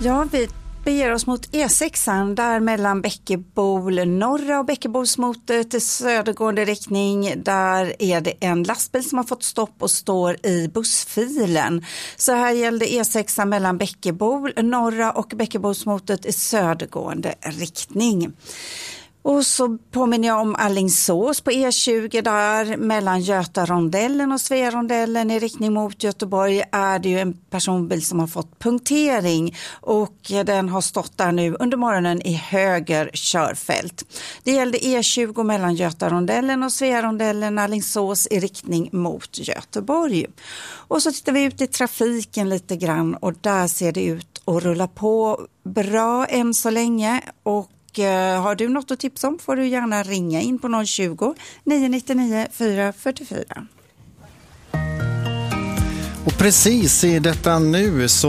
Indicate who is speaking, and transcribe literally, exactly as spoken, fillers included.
Speaker 1: Ja, vi beger oss mot E sexan där mellan Bäckebol norra och Bäckebosmotet i södergående riktning. Där är det en lastbil som har fått stopp och står i bussfilen. Så här gällde E sexan mellan Bäckebol norra och Bäckebosmotet i södergående riktning. Och så påminner jag om Alingsås på E tjugo där mellan Götarondellen och Sverondellen i riktning mot Göteborg är det ju en personbil som har fått punktering och den har stått där nu under morgonen i höger körfält. Det gällde E tjugo mellan Götarondellen och Sverondellen Alingsås i riktning mot Göteborg. Och så tittar vi ut i trafiken lite grann och där ser det ut att rulla på bra än så länge. Och har du något att tipsa om får du gärna ringa in på noll tjugo, nio nio nio, fyra fyra fyra.
Speaker 2: Och precis i detta nu så